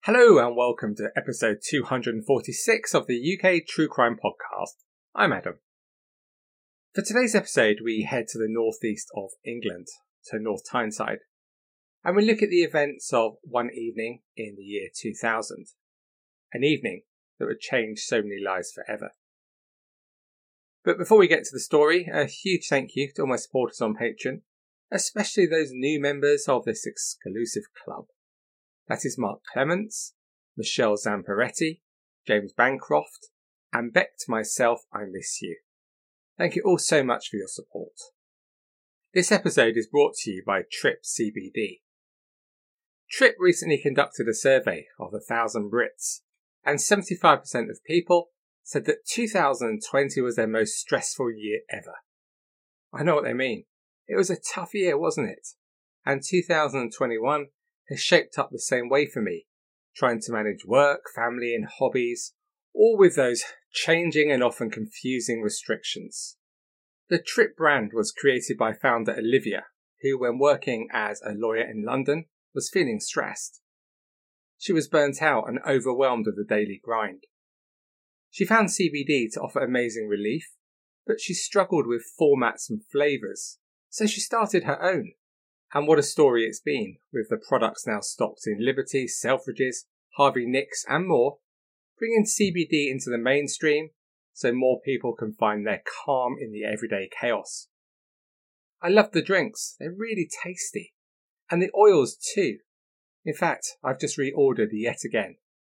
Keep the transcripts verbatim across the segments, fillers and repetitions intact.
Hello and welcome to episode two hundred forty-six of the U K True Crime Podcast. I'm Adam. For today's episode, we head to the northeast of England, to North Tyneside, and we look at the events of one evening in the year two thousand, an evening that would change so many lives forever. But before we get to the story, a huge thank you to all my supporters on Patreon, especially those new members of this exclusive club. That is Mark Clements, Michelle Zamperetti, James Bancroft, and Beck to myself, I miss you. Thank you all so much for your support. This episode is brought to you by Trip C B D. Trip recently conducted a survey of a thousand Brits, and seventy-five percent of people said that two thousand twenty was their most stressful year ever. I know what they mean. It was a tough year, wasn't it? And two thousand twenty-one has shaped up the same way for me, trying to manage work, family and hobbies, all with those changing and often confusing restrictions. The Trip brand was created by founder Olivia, who when working as a lawyer in London was feeling stressed. She was burnt out and overwhelmed with the daily grind. She found C B D to offer amazing relief, but she struggled with formats and flavours, so she started her own. And what a story it's been, with the products now stocked in Liberty, Selfridges, Harvey Nicks and more, bringing C B D into the mainstream so more people can find their calm in the everyday chaos. I love the drinks, they're really tasty. And the oils too. In fact, I've just reordered yet again.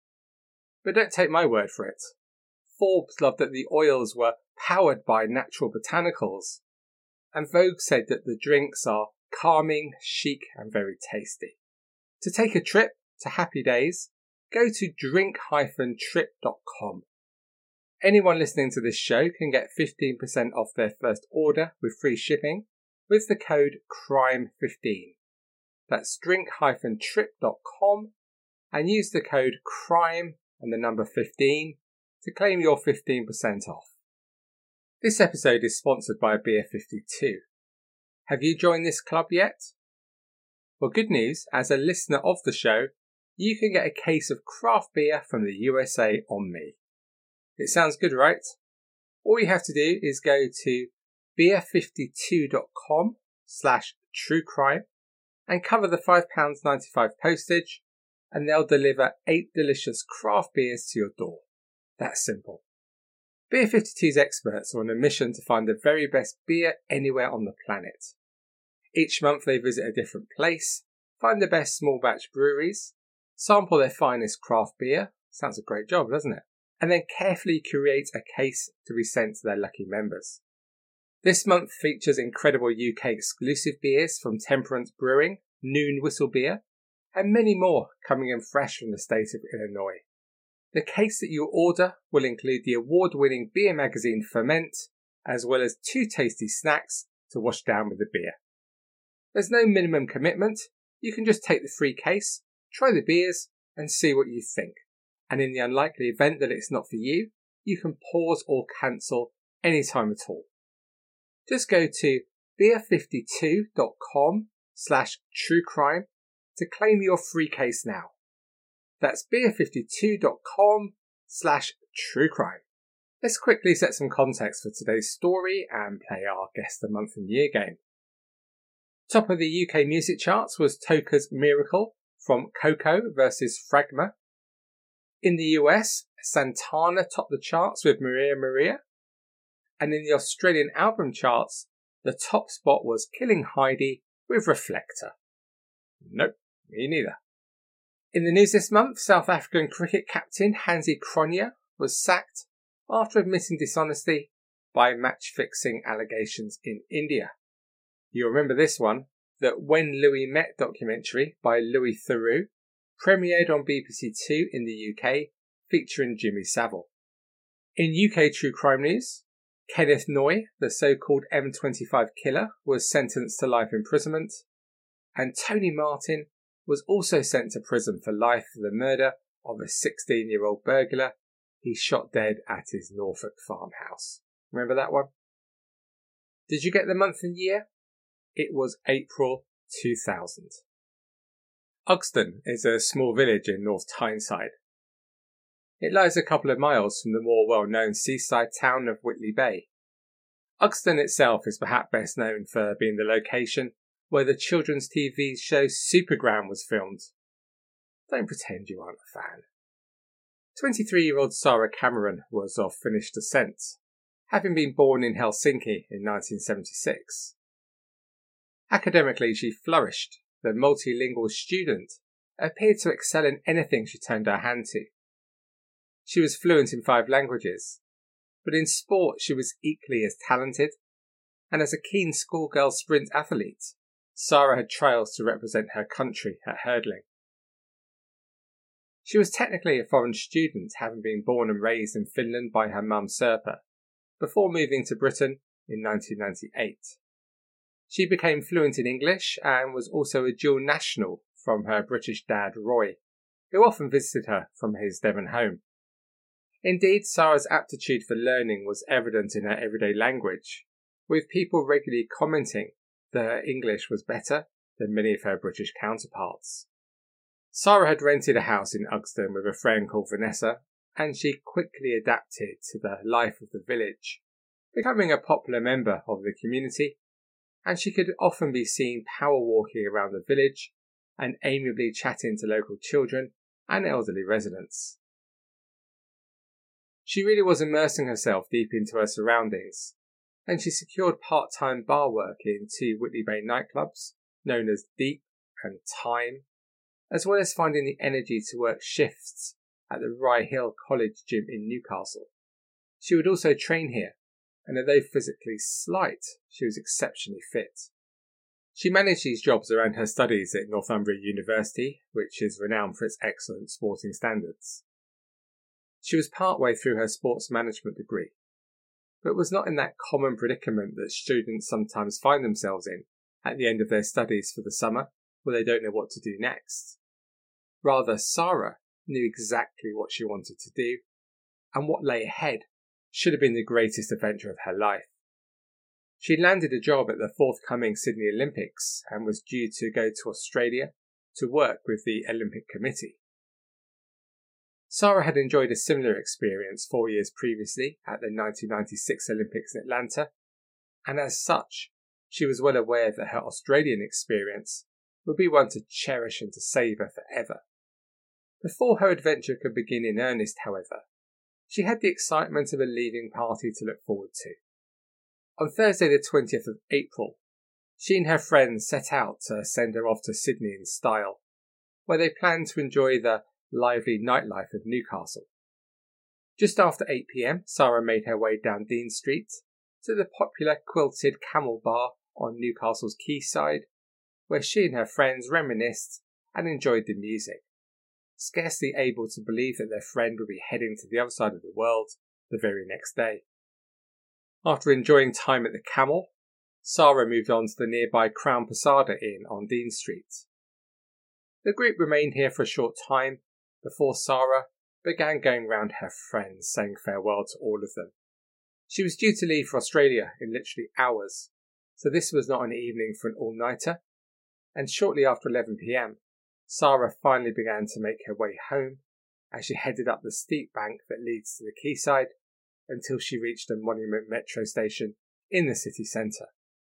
But don't take my word for it. Forbes loved that the oils were powered by natural botanicals. And Vogue said that the drinks are calming, chic and very tasty. To take a trip to happy days, go to drink dash trip dot com. Anyone listening to this show can get fifteen percent off their first order with free shipping with the code crime fifteen. That's drink dash trip dot com and use the code crime and the number fifteen to claim your fifteen percent off. This episode is sponsored by Beer fifty-two. Have you joined this club yet? Well, good news, as a listener of the show, you can get a case of craft beer from the U S A on me. It sounds good, right? All you have to do is go to beer fifty-two dot com slash true crime and cover the five pounds ninety-five postage, and they'll deliver eight delicious craft beers to your door. That's simple. Beer fifty-two's experts are on a mission to find the very best beer anywhere on the planet. Each month they visit a different place, find the best small batch breweries, sample their finest craft beer, sounds a great job, doesn't it? And then carefully curate a case to be sent to their lucky members. This month features incredible U K exclusive beers from Temperance Brewing, Noon Whistle Beer, and many more coming in fresh from the state of Illinois. The case that you order will include the award-winning beer magazine Ferment, as well as two tasty snacks to wash down with the beer. There's no minimum commitment, you can just take the free case, try the beers, and see what you think. And in the unlikely event that it's not for you, you can pause or cancel anytime at all. Just go to beer fifty-two dot com slash true crime to claim your free case now. That's beer fifty-two dot com slash true crime. Let's quickly set some context for today's story and play our Guess the Month and Year game. Top of the U K music charts was Toka's Miracle from Coco versus Fragma. In the U S, Santana topped the charts with Maria Maria. And in the Australian album charts, the top spot was Killing Heidi with Reflector. Nope, me neither. In the news this month, South African cricket captain Hansie Cronje was sacked after admitting dishonesty by match-fixing allegations in India. You'll remember this one, that When Louis Met documentary by Louis Theroux premiered on B B C Two in the U K, featuring Jimmy Savile. In U K true crime news, Kenneth Noy, the so-called M twenty-five killer, was sentenced to life imprisonment, and Tony Martin was also sent to prison for life for the murder of a sixteen-year-old burglar he shot dead at his Norfolk farmhouse. Remember that one? Did you get the month and year? It was April two thousand. Ugston is a small village in North Tyneside. It lies a couple of miles from the more well-known seaside town of Whitley Bay. Ugston itself is perhaps best known for being the location where the children's T V show Supergram was filmed. Don't pretend you aren't a fan. twenty-three-year-old Sarah Cameron was of Finnish descent, having been born in Helsinki in nineteen seventy-six. Academically, she flourished. The multilingual student appeared to excel in anything she turned her hand to. She was fluent in five languages, but in sport she was equally as talented, and as a keen schoolgirl sprint athlete, Sarah had trials to represent her country at hurdling. She was technically a foreign student, having been born and raised in Finland by her mum Sirpa, before moving to Britain in nineteen ninety-eight. She became fluent in English and was also a dual national from her British dad Roy, who often visited her from his Devon home. Indeed, Sarah's aptitude for learning was evident in her everyday language, with people regularly commenting that her English was better than many of her British counterparts. Sarah had rented a house in Ugston with a friend called Vanessa, and she quickly adapted to the life of the village, becoming a popular member of the community, and she could often be seen power walking around the village and amiably chatting to local children and elderly residents. She really was immersing herself deep into her surroundings, and she secured part-time bar work in two Whitley Bay nightclubs, known as Deep and Time, as well as finding the energy to work shifts at the Rye Hill College gym in Newcastle. She would also train here, and although physically slight, she was exceptionally fit. She managed these jobs around her studies at Northumbria University, which is renowned for its excellent sporting standards. She was partway through her sports management degree, but was not in that common predicament that students sometimes find themselves in at the end of their studies for the summer, where they don't know what to do next. Rather, Sarah knew exactly what she wanted to do, and what lay ahead should have been the greatest adventure of her life. She landed a job at the forthcoming Sydney Olympics and was due to go to Australia to work with the Olympic Committee. Sarah had enjoyed a similar experience four years previously at the nineteen ninety-six Olympics in Atlanta, and as such, she was well aware that her Australian experience would be one to cherish and to savour forever. Before her adventure could begin in earnest, however, she had the excitement of a leaving party to look forward to. On Thursday the twentieth of April, she and her friends set out to send her off to Sydney in style, where they planned to enjoy the lively nightlife of Newcastle. Just after eight p.m, Sarah made her way down Dean Street to the popular Quilted Camel Bar on Newcastle's quayside, where she and her friends reminisced and enjoyed the music, scarcely able to believe that their friend would be heading to the other side of the world the very next day. After enjoying time at the Camel, Sarah moved on to the nearby Crown Posada Inn on Dean Street. The group remained here for a short time before Sarah began going round her friends, saying farewell to all of them. She was due to leave for Australia in literally hours, so this was not an evening for an all-nighter, and shortly after eleven p.m, Sarah finally began to make her way home as she headed up the steep bank that leads to the quayside until she reached the Monument Metro station in the city centre.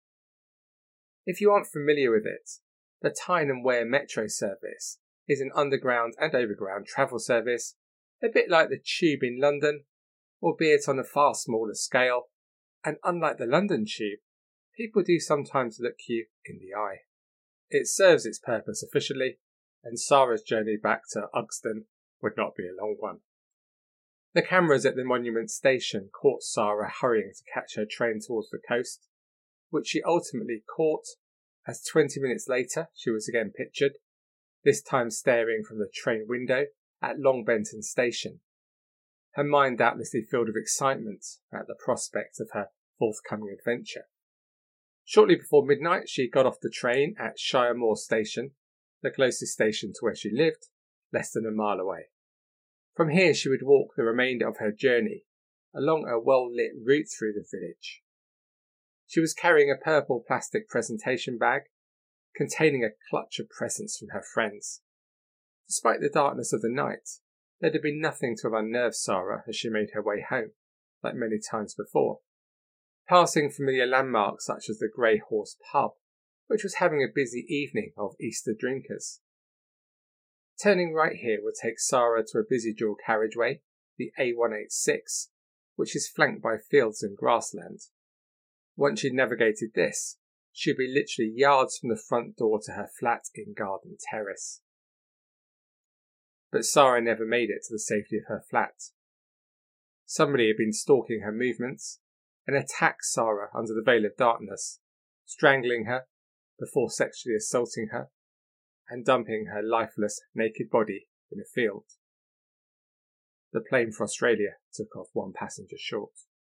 If you aren't familiar with it, the Tyne and Wear Metro service is an underground and overground travel service, a bit like the Tube in London, albeit on a far smaller scale, and unlike the London Tube, people do sometimes look you in the eye. It serves its purpose efficiently, and Sarah's journey back to Ugston would not be a long one. The cameras at the Monument station caught Sarah hurrying to catch her train towards the coast, which she ultimately caught as twenty minutes later she was again pictured, this time staring from the train window at Longbenton station, her mind doubtlessly filled with excitement at the prospect of her forthcoming adventure. Shortly before midnight she got off the train at Shire Moor station, the closest station to where she lived, less than a mile away. From here she would walk the remainder of her journey along a well-lit route through the village. She was carrying a purple plastic presentation bag, containing a clutch of presents from her friends. Despite the darkness of the night, there had been nothing to have unnerved Sarah as she made her way home, like many times before, passing familiar landmarks such as the Grey Horse pub, which was having a busy evening of Easter drinkers. Turning right here would take Sarah to a busy dual carriageway, the A one eighty-six, which is flanked by fields and grassland. Once she'd navigated this, she'd be literally yards from the front door to her flat in Garden Terrace. But Sarah never made it to the safety of her flat. Somebody had been stalking her movements and attacked Sarah under the veil of darkness, strangling her before sexually assaulting her and dumping her lifeless, naked body in a field. The plane for Australia took off one passenger short.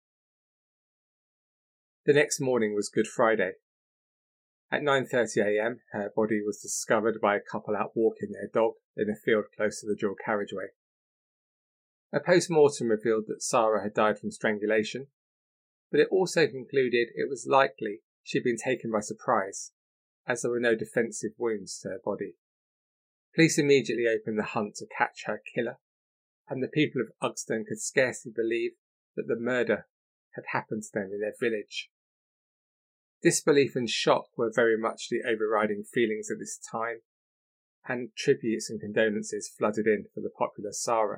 The next morning was Good Friday. At nine thirty a m, her body was discovered by a couple out walking their dog in a field close to the dual carriageway. A post-mortem revealed that Sarah had died from strangulation, but it also concluded it was likely she'd been taken by surprise, as there were no defensive wounds to her body. Police immediately opened the hunt to catch her killer, and the people of Ugston could scarcely believe that the murder had happened to them in their village. Disbelief and shock were very much the overriding feelings at this time, and tributes and condolences flooded in for the popular Sarah.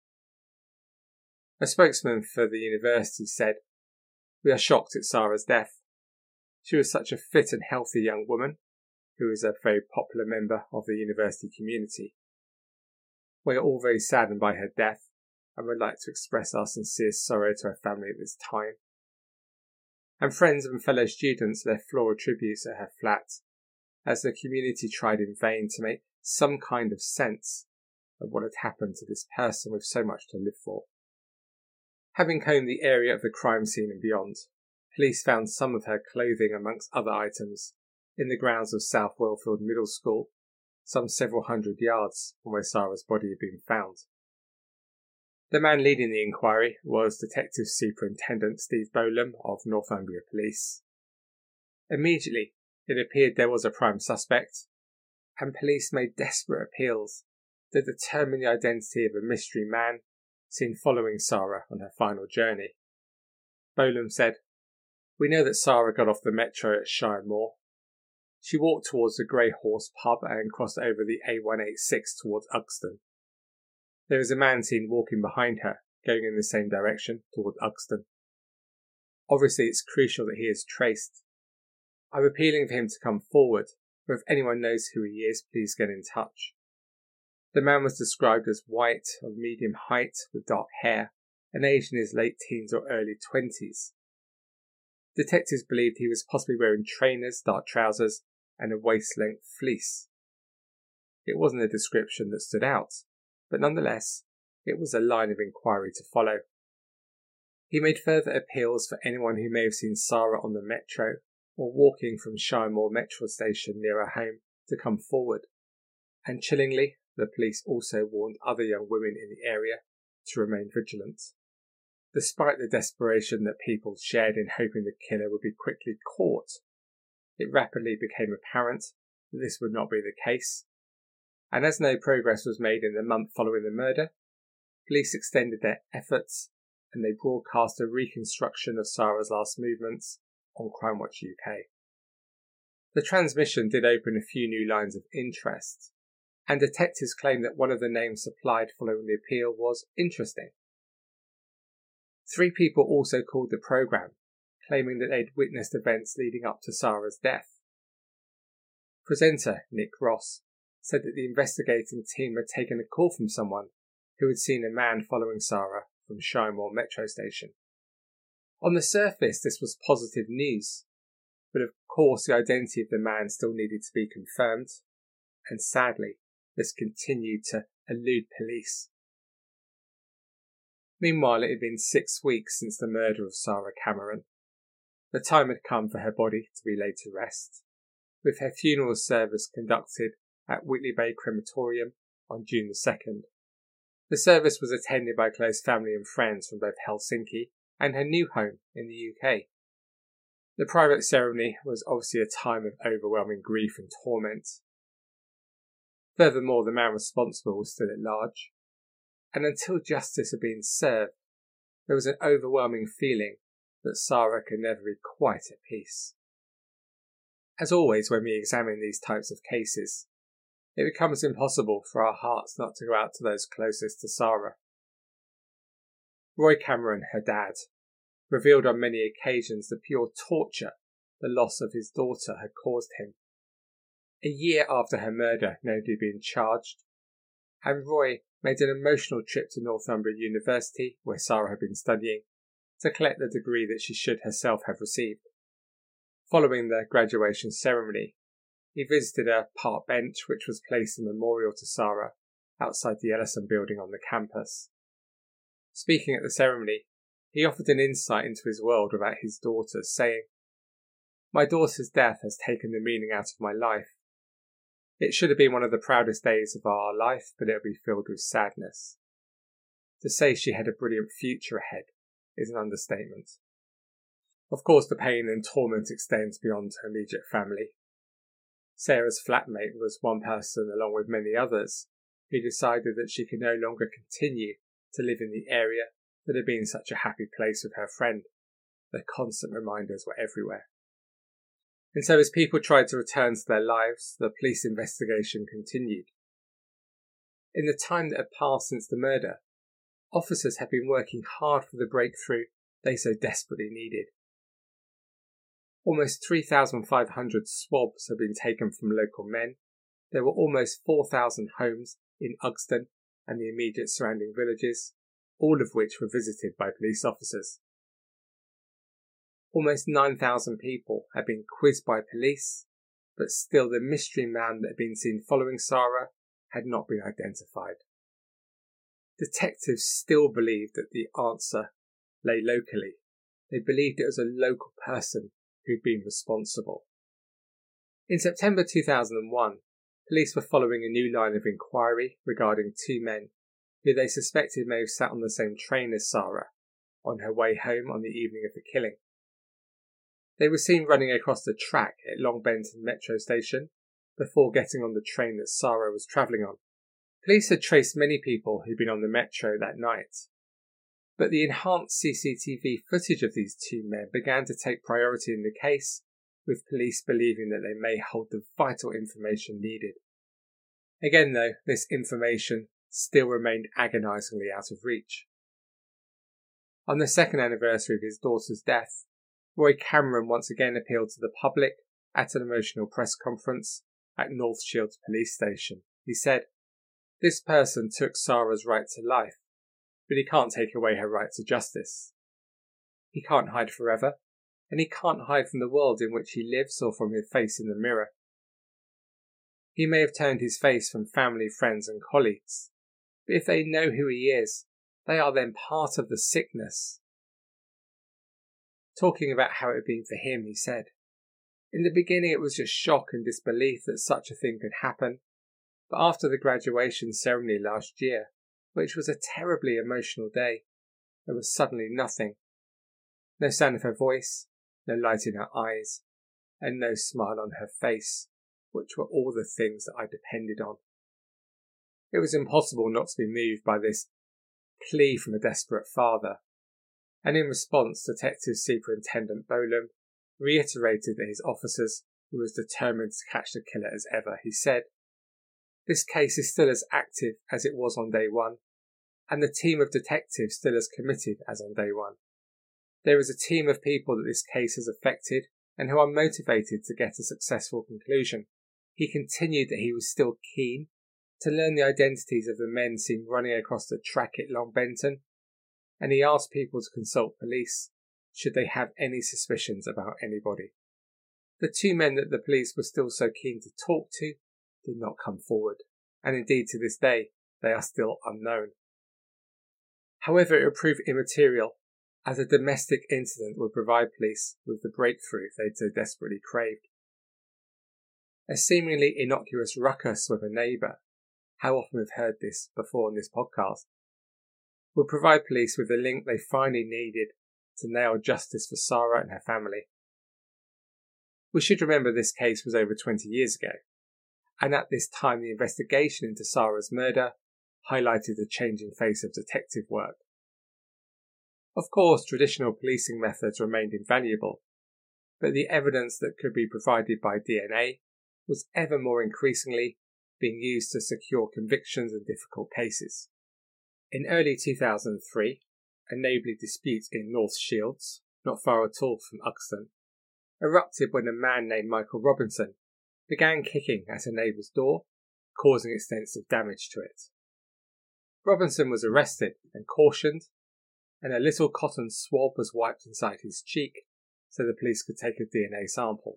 A spokesman for the university said, "We are shocked at Sarah's death. She was such a fit and healthy young woman, who is a very popular member of the university community. We are all very saddened by her death and would like to express our sincere sorrow to her family at this time." And friends and fellow students left floral tributes at her flat, as the community tried in vain to make some kind of sense of what had happened to this person with so much to live for. Having combed the area of the crime scene and beyond, police found some of her clothing amongst other items in the grounds of South Wellfield Middle School, some several hundred yards from where Sarah's body had been found. The man leading the inquiry was Detective Superintendent Steve Bolam of Northumbria Police. Immediately, it appeared there was a prime suspect, and police made desperate appeals to determine the identity of a mystery man seen following Sarah on her final journey. Bolam said, "We know that Sarah got off the metro at Shire Moor. She walked towards the Grey Horse pub and crossed over the A one eighty-six towards Ugston. There is a man seen walking behind her, going in the same direction toward Ugston. Obviously, it's crucial that he is traced. I'm appealing for him to come forward, or if anyone knows who he is, please get in touch." The man was described as white, of medium height, with dark hair, and aged in his late teens or early twenties. Detectives believed he was possibly wearing trainers, dark trousers, and a waist-length fleece. It wasn't a description that stood out, but nonetheless, it was a line of inquiry to follow. He made further appeals for anyone who may have seen Sarah on the metro or walking from Shire Moor metro station near her home to come forward, and chillingly, the police also warned other young women in the area to remain vigilant. Despite the desperation that people shared in hoping the killer would be quickly caught, it rapidly became apparent that this would not be the case, and as no progress was made in the month following the murder, police extended their efforts and they broadcast a reconstruction of Sarah's last movements on Crime Watch U K. The transmission did open a few new lines of interest, and detectives claimed that one of the names supplied following the appeal was interesting. Three people also called the programme, claiming that they'd witnessed events leading up to Sarah's death. Presenter Nick Ross said that the investigating team had taken a call from someone who had seen a man following Sarah from Shire Moor metro station. On the surface, this was positive news, but of course the identity of the man still needed to be confirmed, and sadly, this continued to elude police. Meanwhile, it had been six weeks since the murder of Sarah Cameron. The time had come for her body to be laid to rest, with her funeral service conducted at Whitley Bay Crematorium on June the second. The service was attended by close family and friends from both Helsinki and her new home in the U K. The private ceremony was obviously a time of overwhelming grief and torment. Furthermore, the man responsible was still at large, and until justice had been served, there was an overwhelming feeling that Sarah could never be quite at peace. As always when we examine these types of cases, it becomes impossible for our hearts not to go out to those closest to Sarah. Roy Cameron, her dad, revealed on many occasions the pure torture the loss of his daughter had caused him. A year after her murder, nobody had been charged, and Roy made an emotional trip to Northumbria University, where Sarah had been studying, to collect the degree that she should herself have received. Following the graduation ceremony, he visited a park bench which was placed in memorial to Sarah outside the Ellison building on the campus. Speaking at the ceremony, he offered an insight into his world about his daughter, saying, "My daughter's death has taken the meaning out of my life. It should have been one of the proudest days of our life, but it will be filled with sadness. To say she had a brilliant future ahead is an understatement." Of course, the pain and torment extends beyond her immediate family. Sarah's flatmate was one person, along with many others, who decided that she could no longer continue to live in the area that had been such a happy place with her friend. The constant reminders were everywhere. And so as people tried to return to their lives, the police investigation continued. In the time that had passed since the murder, officers had been working hard for the breakthrough they so desperately needed. Almost three thousand five hundred swabs had been taken from local men. There were almost four thousand homes in Ugston and the immediate surrounding villages, all of which were visited by police officers. Almost nine thousand people had been quizzed by police, but still the mystery man that had been seen following Sarah had not been identified. Detectives still believed that the answer lay locally. They believed it was a local person who'd been responsible. In September two thousand one, police were following a new line of inquiry regarding two men who they suspected may have sat on the same train as Sarah on her way home on the evening of the killing. They were seen running across the track at Long Benton Metro Station before getting on the train that Sarah was travelling on. Police had traced many people who'd been on the metro that night, but the enhanced C C T V footage of these two men began to take priority in the case, with police believing that they may hold the vital information needed. Again though, this information still remained agonisingly out of reach. On the second anniversary of his daughter's death, Roy Cameron once again appealed to the public at an emotional press conference at North Shields Police Station. He said, "This person took Sarah's right to life, but he can't take away her right to justice. He can't hide forever, and he can't hide from the world in which he lives or from his face in the mirror. He may have turned his face from family, friends and colleagues, but if they know who he is, they are then part of the sickness." Talking about how it had been for him, he said, "In the beginning it was just shock and disbelief that such a thing could happen, but after the graduation ceremony last year, which was a terribly emotional day, there was suddenly nothing. No sound of her voice, no light in her eyes, and no smile on her face, which were all the things that I depended on. It was impossible not to be moved by this plea from a desperate father, and in response, Detective Superintendent Bolam reiterated that his officers were as determined to catch the killer as ever. He said, "This case is still as active as it was on day one, and the team of detectives still as committed as on day one. There is a team of people that this case has affected and who are motivated to get a successful conclusion." He continued that he was still keen to learn the identities of the men seen running across the track at Long Benton, and he asked people to consult police should they have any suspicions about anybody. The two men that the police were still so keen to talk to did not come forward, and indeed to this day they are still unknown. However, it would prove immaterial, as a domestic incident would provide police with the breakthrough they'd so desperately craved. A seemingly innocuous ruckus with a neighbour, how often we've heard this before in this podcast, would provide police with the link they finally needed to nail justice for Sarah and her family. We should remember this case was over twenty years ago, and at this time the investigation into Sarah's murder highlighted the changing face of detective work. Of course, traditional policing methods remained invaluable, but the evidence that could be provided by D N A was ever more increasingly being used to secure convictions in difficult cases. In early two thousand three, a neighbourly dispute in North Shields, not far at all from Uxton, erupted when a man named Michael Robinson began kicking at a neighbour's door, causing extensive damage to it. Robinson was arrested and cautioned, and a little cotton swab was wiped inside his cheek so the police could take a D N A sample.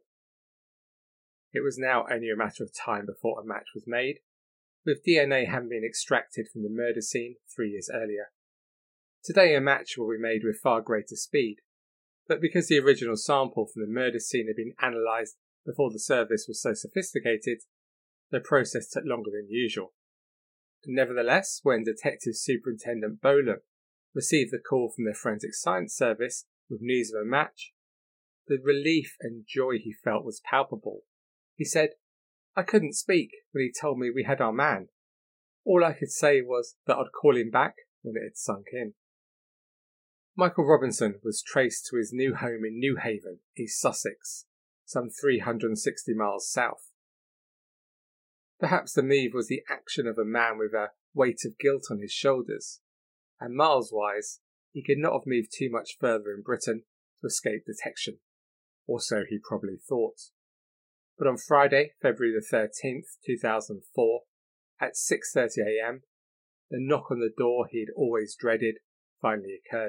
It was now only a matter of time before a match was made, with D N A having been extracted from the murder scene three years earlier. Today a match will be made with far greater speed, but because the original sample from the murder scene had been analysed before the service was so sophisticated, the process took longer than usual. Nevertheless, when Detective Superintendent Bolam received the call from the Forensic Science Service with news of a match, the relief and joy he felt was palpable. He said, "I couldn't speak when he told me we had our man. All I could say was that I'd call him back when it had sunk in." Michael Robinson was traced to his new home in Newhaven, East Sussex, some three hundred sixty miles south. Perhaps the move was the action of a man with a weight of guilt on his shoulders, and miles-wise, he could not have moved too much further in Britain to escape detection, or so he probably thought. But on Friday, February the thirteenth, two thousand four, at six thirty a m, the knock on the door he had always dreaded finally occurred.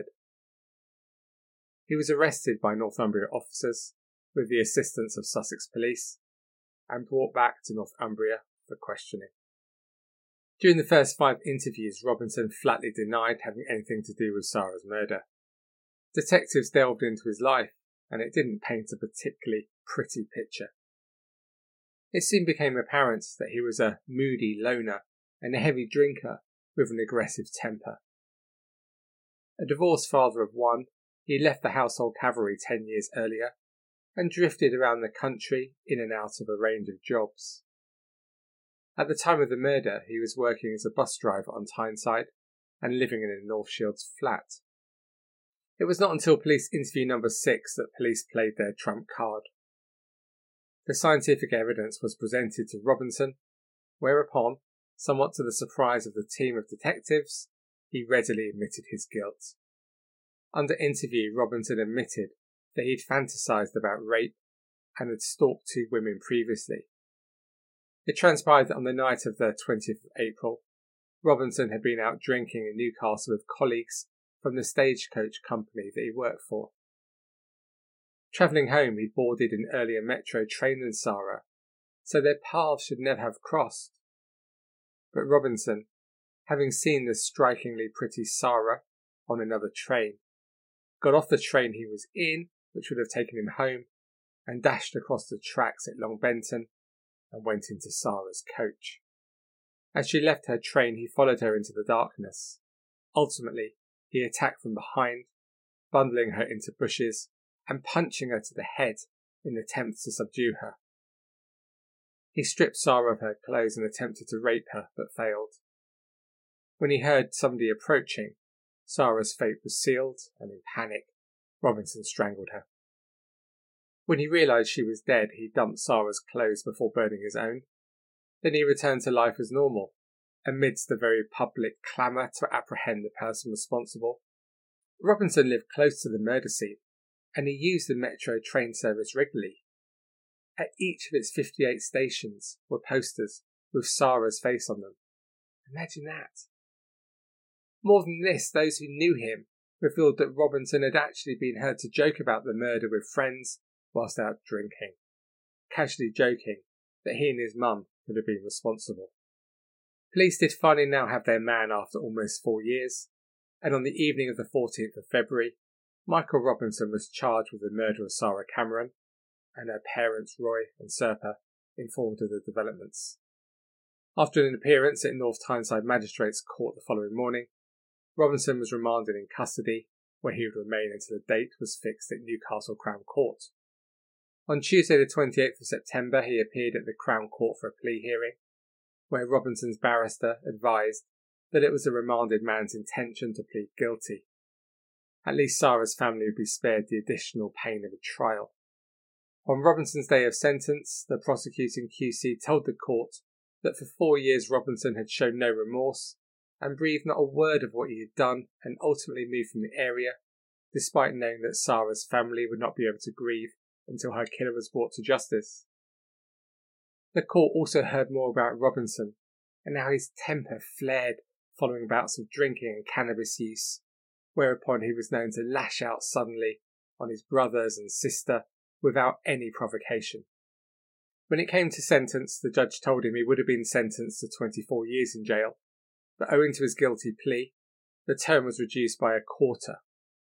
He was arrested by Northumbria officers with the assistance of Sussex Police and brought back to Northumbria for questioning. During the first five interviews, Robinson flatly denied having anything to do with Sarah's murder. Detectives delved into his life, and it didn't paint a particularly pretty picture. It soon became apparent that he was a moody loner and a heavy drinker with an aggressive temper. A divorced father of one, he left the Household Cavalry ten years earlier and drifted around the country in and out of a range of jobs. At the time of the murder, he was working as a bus driver on Tyneside and living in a North Shields flat. It was not until police interview number six that police played their trump card. The scientific evidence was presented to Robinson, whereupon, somewhat to the surprise of the team of detectives, he readily admitted his guilt. Under interview, Robinson admitted that he'd fantasised about rape and had stalked two women previously. It transpired that on the night of the twentieth of April, Robinson had been out drinking in Newcastle with colleagues from the stagecoach company that he worked for. Travelling home, he boarded an earlier metro train than Sarah, so their paths should never have crossed. But Robinson, having seen the strikingly pretty Sarah on another train, got off the train he was in, which would have taken him home, and dashed across the tracks at Long Benton and went into Sarah's coach. As she left her train, he followed her into the darkness. Ultimately, he attacked from behind, bundling her into bushes and punching her to the head in attempts to subdue her. He stripped Sarah of her clothes and attempted to rape her, but failed. When he heard somebody approaching, Sarah's fate was sealed, and in panic, Robinson strangled her. When he realised she was dead, he dumped Sarah's clothes before burning his own. Then he returned to life as normal, amidst the very public clamour to apprehend the person responsible. Robinson lived close to the murder scene, and he used the metro train service regularly. At each of its fifty-eight stations were posters with Sarah's face on them. Imagine that. More than this, those who knew him revealed that Robinson had actually been heard to joke about the murder with friends whilst out drinking, casually joking that he and his mum could have been responsible. Police did finally now have their man after almost four years, and on the evening of the fourteenth of February, Michael Robinson was charged with the murder of Sarah Cameron, and her parents Roy and Serpa informed of the developments. After an appearance at North Tyneside Magistrates Court the following morning, Robinson was remanded in custody, where he would remain until a date was fixed at Newcastle Crown Court. On Tuesday the twenty-eighth of September he appeared at the Crown Court for a plea hearing, where Robinson's barrister advised that it was the remanded man's intention to plead guilty. At least Sarah's family would be spared the additional pain of a trial. On Robinson's day of sentence, the prosecuting Q C told the court that for four years Robinson had shown no remorse and breathed not a word of what he had done, and ultimately moved from the area, despite knowing that Sarah's family would not be able to grieve until her killer was brought to justice. The court also heard more about Robinson and how his temper flared following bouts of drinking and cannabis use, whereupon he was known to lash out suddenly on his brothers and sister without any provocation. When it came to sentence, the judge told him he would have been sentenced to twenty-four years in jail, but owing to his guilty plea, the term was reduced by a quarter.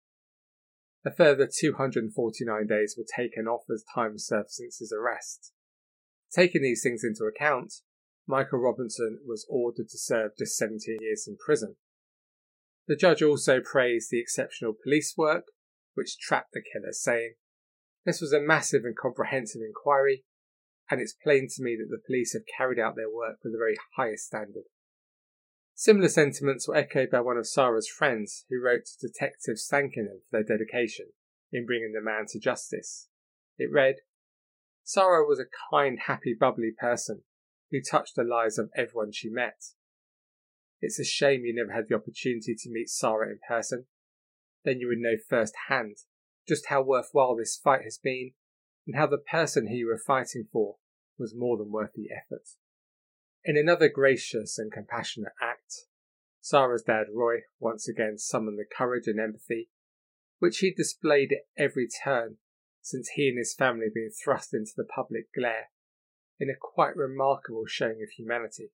A further two hundred forty-nine days were taken off as time served since his arrest. Taking these things into account, Michael Robinson was ordered to serve just seventeen years in prison. The judge also praised the exceptional police work, which trapped the killer, saying, "This was a massive and comprehensive inquiry, and it's plain to me that the police have carried out their work with the very highest standard." Similar sentiments were echoed by one of Sarah's friends, who wrote to detectives thanking them for their dedication in bringing the man to justice. It read, "Sarah was a kind, happy, bubbly person who touched the lives of everyone she met. It's a shame you never had the opportunity to meet Sarah in person. Then you would know firsthand just how worthwhile this fight has been, and how the person who you were fighting for was more than worth the effort." In another gracious and compassionate act, Sarah's dad Roy once again summoned the courage and empathy which he displayed at every turn since he and his family had been thrust into the public glare, in a quite remarkable showing of humanity.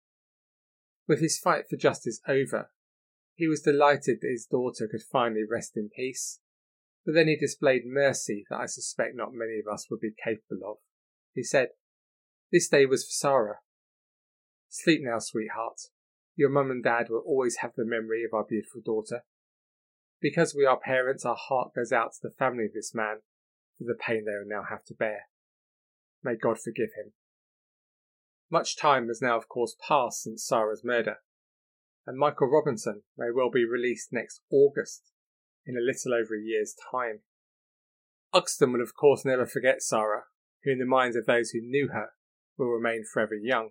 With his fight for justice over, he was delighted that his daughter could finally rest in peace, but then he displayed mercy that I suspect not many of us would be capable of. He said, "This day was for Sarah. Sleep now, sweetheart. Your mum and dad will always have the memory of our beautiful daughter. Because we are parents, our heart goes out to the family of this man for the pain they will now have to bear. May God forgive him." Much time has now of course passed since Sarah's murder, and Michael Robinson may well be released next August, in a little over a year's time. Uxton will of course never forget Sarah, who in the minds of those who knew her will remain forever young.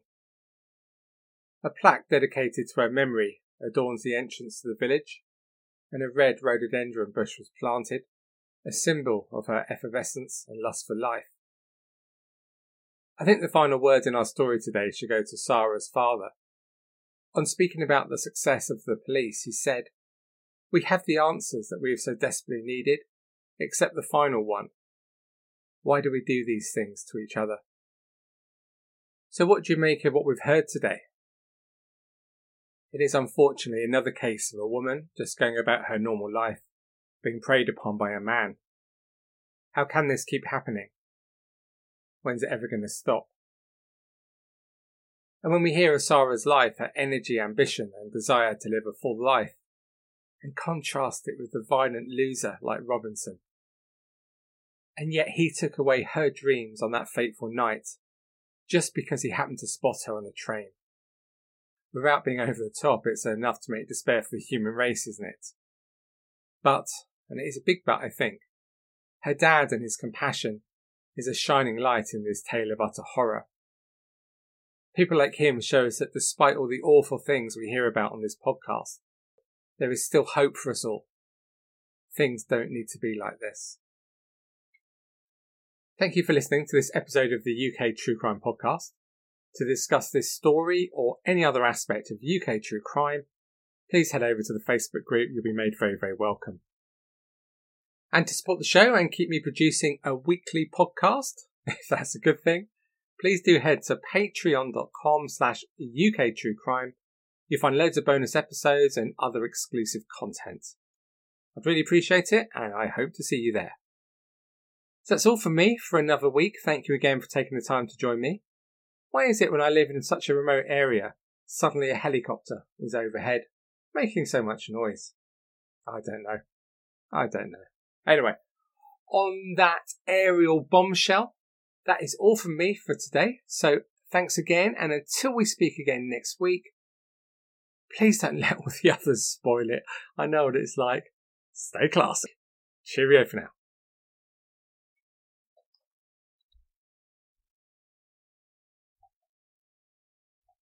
A plaque dedicated to her memory adorns the entrance to the village, and a red rhododendron bush was planted, a symbol of her effervescence and lust for life. I think the final words in our story today should go to Sarah's father. On speaking about the success of the police, he said, "We have the answers that we have so desperately needed, except the final one. Why do we do these things to each other?" So what do you make of what we've heard today? It is unfortunately another case of a woman just going about her normal life, being preyed upon by a man. How can this keep happening? When's it ever going to stop? And when we hear of Sarah's life, her energy, ambition and desire to live a full life, and contrast it with the violent loser like Robinson. And yet he took away her dreams on that fateful night, just because he happened to spot her on a train. Without being over the top, it's enough to make despair for the human race, isn't it? But, and it is a big but I think, her dad and his compassion is a shining light in this tale of utter horror. People like him show us that despite all the awful things we hear about on this podcast, there is still hope for us all. Things don't need to be like this. Thank you for listening to this episode of the U K True Crime Podcast. To discuss this story or any other aspect of U K true crime, please head over to the Facebook group. You'll be made very, very welcome. And to support the show and keep me producing a weekly podcast, if that's a good thing, please do head to patreon.com slash UKTrueCrime. You'll find loads of bonus episodes and other exclusive content. I'd really appreciate it, and I hope to see you there. So that's all from me for another week. Thank you again for taking the time to join me. Why is it when I live in such a remote area, suddenly a helicopter is overhead, making so much noise? I don't know. I don't know. Anyway, on that aerial bombshell, that is all from me for today. So thanks again, and until we speak again next week, please don't let all the others spoil it. I know what it's like. Stay classy. Cheerio for now.